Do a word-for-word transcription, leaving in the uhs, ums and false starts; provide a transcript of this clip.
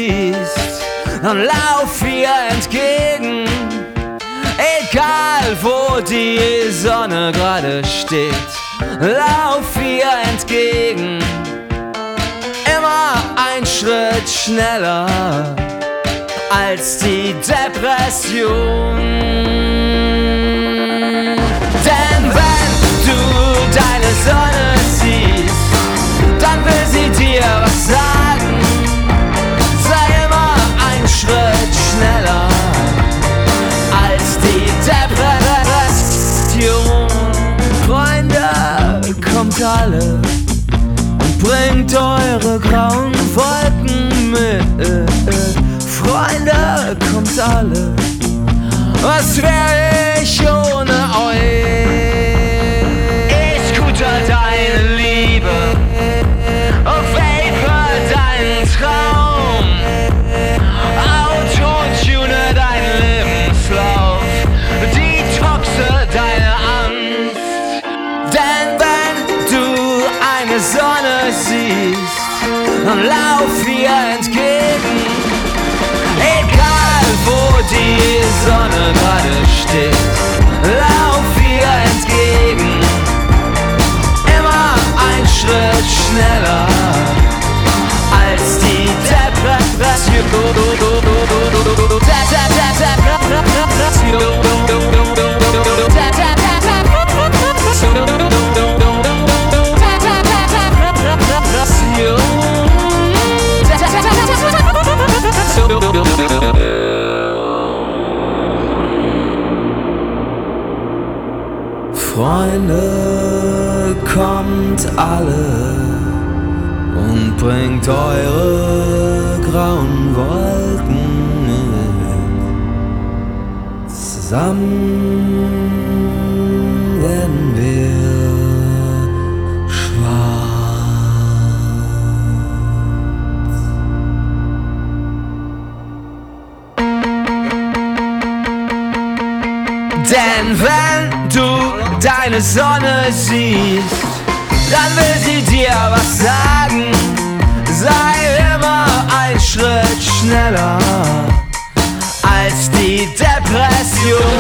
siehst, dann lauf ihr entgegen. Egal wo die Sonne gerade steht, lauf ihr entgegen. Immer ein Schritt schneller als die Depression. Denn wenn du deine Sonne siehst, dann will sie dir was sagen. Sei immer ein Schritt schneller als die Depression. Freunde, kommt alle und bringt eure grauen Wolken mit. Freunde, kommt alle, was wär ich ohne euch? E-Scooter, deine Liebe, auf Vapor, deinen Traum, Autotune, dein Lebenslauf, Detoxe, deine Angst. Denn wenn du eine Sonne siehst, dann lauf ihr entgegen. Egal wo die Sonne gerade steht, lauf ihr entgegen. Immer ein Schritt schneller als die Depression. Freunde, kommt alle und bringt eure grauen Wolken mit. Zusammen werden wir schwarz. Denn wenn du deine Sonne siehst, dann will sie dir was sagen. Sei immer ein Schritt schneller als die Depression.